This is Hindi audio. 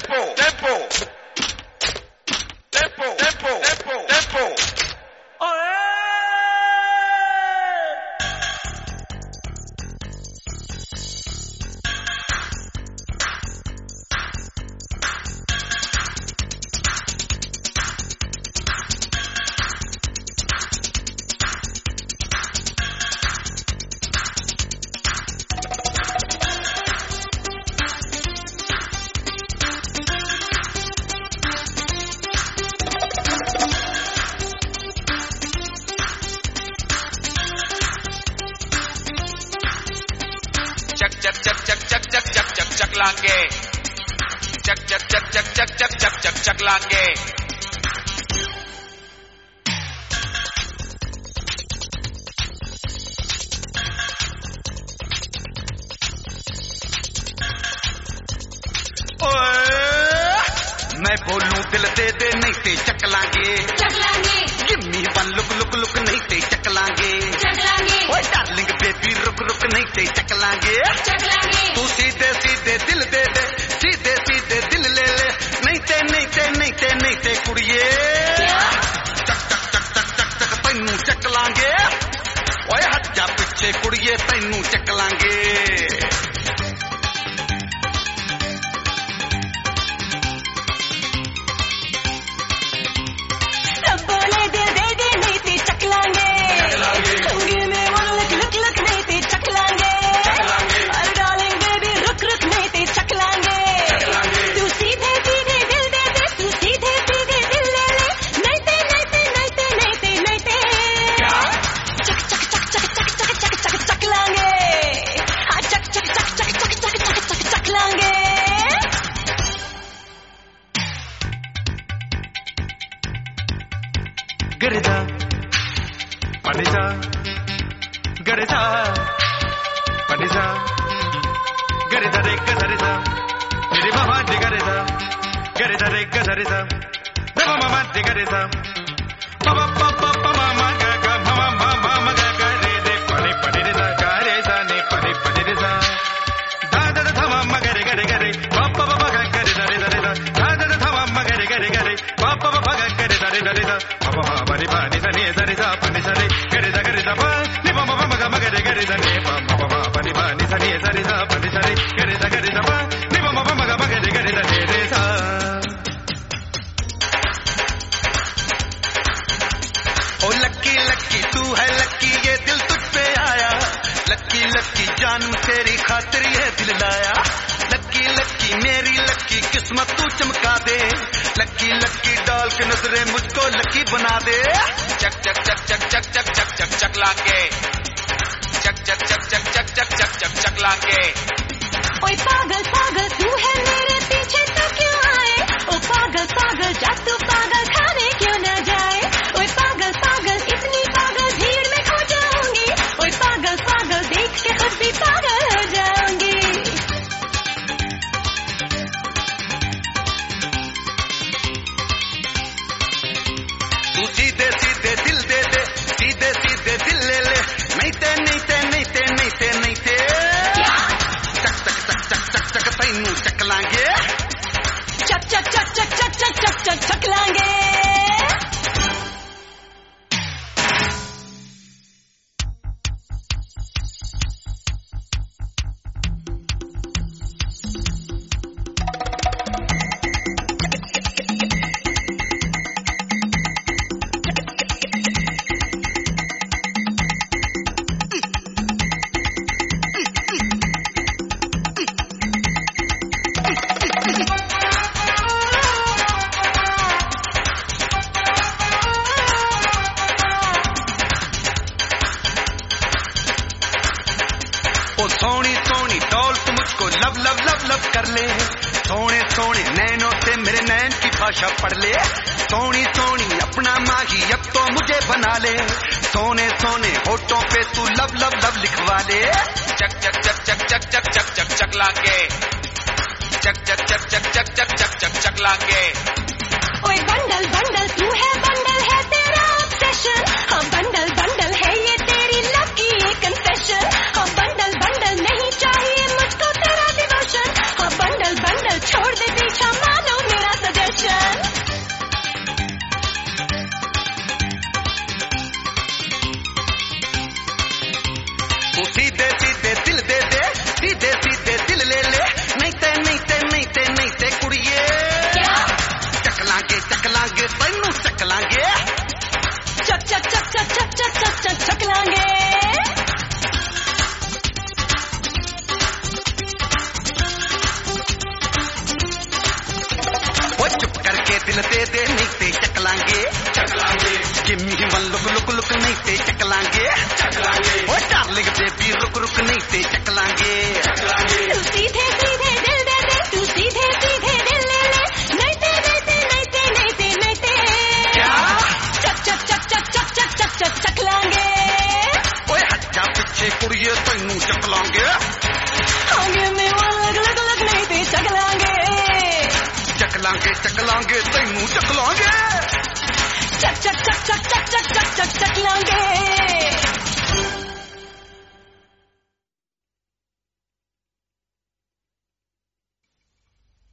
चकलांगे चक चक चक चक चक चक चक चक चकलांगे मैं बोलूं दिल दे दे नहीं ते चकलांगे चकलांगे gimme one look look look नहीं ते चकलांगे चकलांगे ओए डार्लिंग बेबी रुक रुक नहीं ते चकलांगे चकलांगे तू सीधे सीधे दिल दे दे सीधे सीधे दिल ले ले नहीं ते नहीं ते नहीं ते नहीं ते कुड़िए चक चक चक चक चक चक तैनू चकलांगे ओए हट जा पिछे कुड़िए तैनू चकलांगे Garida, Padisa, Garida, Padisa, Garida re Garida, Meri mama de Garida, Garida re Garida, Mama mama de Garida, Papa papa mama gaga, mama mama mama gaga re pade pade re sa gare sa ne pade pade re sa, da da da thama magare gare gare, papa papa gaga re da re da re da, da da da thama magare gare gare, papa papa gaga re da re da re da. Bari bari sa ne sa re sa pa ne sa re gare da pa ni ma ma ma ga ma gare gare da ne pa ma ma bari bari sa ne sa re sa pa ne sa re gare da pa ni ma ma ma ga ma gare gare da ne re sa ओ लक्की लक्की तू है लक्की ये दिल तुझ पे आया लक्की लक्की जानू तेरी खातिर ये दिल लाया लक्की लक्की मेरी लक्की किस्मत तू चमका दे लक्की लक्की डाल के नजरे मुझको लक्की बना दे चक चक चक चक चक चक चक चक चकलांगे चक चक चक चक चक चक चक चक चकलांगे ओए पागल पागल तू है मेरे पीछे तो क्यों आए ओ पागल पागल जा तू पागल खाने क्यों न जाए ओए पागल पागल इतनी पागल भीड़ में खो जाऊंगी ओए पागल पागल देख के खुद भी पागल हो जाऊंगी तू सीधे सीधे दिल दे दे सीधे सीधे दिल ले ले नहीं ते नहीं ते नहीं ते नहीं ते नहीं ते चक चक चक चक चक चक तैनू चकलांगे चक चक चक चक चक चक चक चक चकलांगे सोनी सोनी डॉल तू मुझको लव लव लव लव कर ले सोने सोने नैनों से मेरे नैन की भाषा पढ़ ले सोनी सोनी अपना माही अब तो मुझे बना ले सोने सोने होठों पे तू लव लव लव लिखवा ले चक चक चक चक चक चक चक चक चकलांगे चक चक चक चक चक चक चक चक चकलांगे ओए बंडल बंडल तू है बंडल है तेरा ऑब्सेशन हाँ बंडल बंडल है ये तेरी लव की ये कन्फेशन हाँ बंडल बंडल नहीं चाहिए मुझको तेरा डिवोशन हाँ बंडल बंडल छोड़ दे पीछा माँ दिल दे दे नहीं ते चक लांगे give me one look look look नहीं ते चक लांगे ओ डार्लिंग बेबी रुक रुक नहीं ते चक लांगे तू सीधे सीधे दिल दे दे, तू सीधे सीधे दिल ले ले, नहीं ते नहीं ते नहीं ते नहीं ते नहीं ते क्या चक चक चक चक चक चक चक चक चक लांगे ओए हट जा पीछे कुड़िए तैनू चक लांगे आगे में वो लग लग लग नहीं ते चक लांगे तैनू चक लांगे चक चक चक चक चक चक चक चक चक लांगे